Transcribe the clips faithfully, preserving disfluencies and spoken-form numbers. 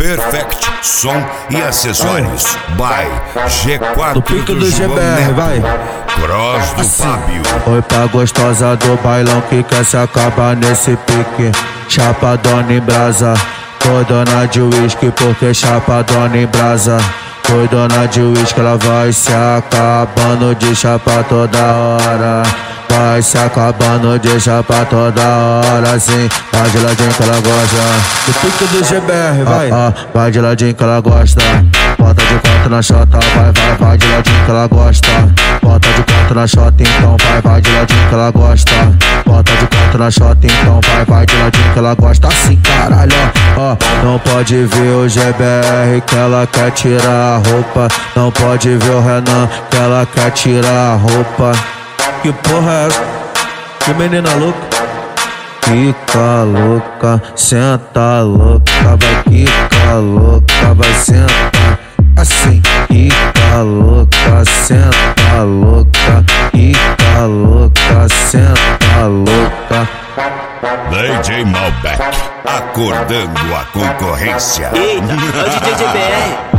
Perfect Som e Acessórios by G No quatro pique do do G B João R, Neto, vai. Cross do Assim. Fábio. Oi pra gostosa do bailão que quer se acabar nesse pique. Chapadona em brasa, foi dona de uísque porque chapadona em brasa. Foi dona de uísque, ela vai se acabando de chapa toda hora. Vai se acabando de chapa toda hora, assim. Vai de ladinho que ela gosta. No pique do G B R, vai. Ah, ah, vai de ladinho que ela gosta. Bota de quatro na chota, vai, vai, vai de ladinho que ela gosta. Bota de quatro na chota, então vai, vai de ladinho que ela gosta. Bota de quatro na chota, então vai, vai de ladinho que ela gosta. Assim, caralho, ó, ó. Não pode ver o G B R que ela quer tirar a roupa. Não pode ver o Renan que ela quer tirar a roupa. Que porra é essa? Que menina louca? Fica louca, senta louca, vai ficar louca, vai sentar assim. Fica louca, senta louca, fica louca, senta louca. D J Malbec, acordando a concorrência. Eita, é o D J G B R.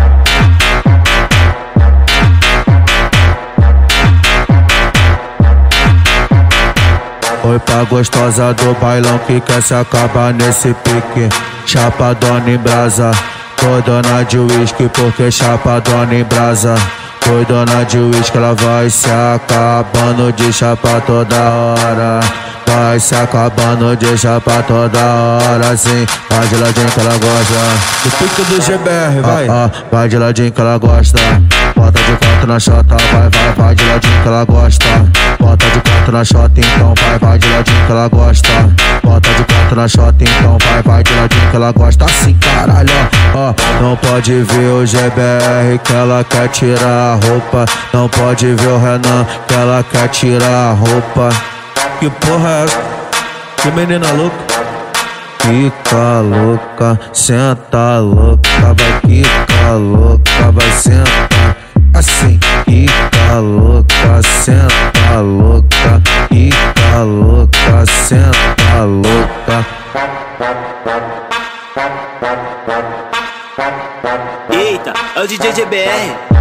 Oi pra gostosa do bailão que quer se acabar nesse pique. Chapadona em brasa, foi dona de uísque porque chapadona em brasa. Foi dona de uísque, ela vai se acabando de chapa toda hora. Vai se acabando de chapa toda hora, assim. Vai de ladinho que ela gosta. No pique do G B R, vai. Ah, ah, vai de ladinho que ela gosta. Bota de quatro na chota, vai, vai, vai de ladinho que ela gosta. Bota de quatro na chota, então vai, vai de ladinho que ela gosta. Bota de quatro na chota, então vai, vai de ladinho que ela gosta. Assim, caralho, ó, ó. Não pode ver o G B R que ela quer tirar a roupa. Não pode ver o Renan que ela quer tirar a roupa. Que porra é essa? Que menina louca? Fica louca, senta louca, vai ficar louca, vai sentar assim. Fica louca, senta louca, fica louca, senta louca. Eita, é o D J G B R.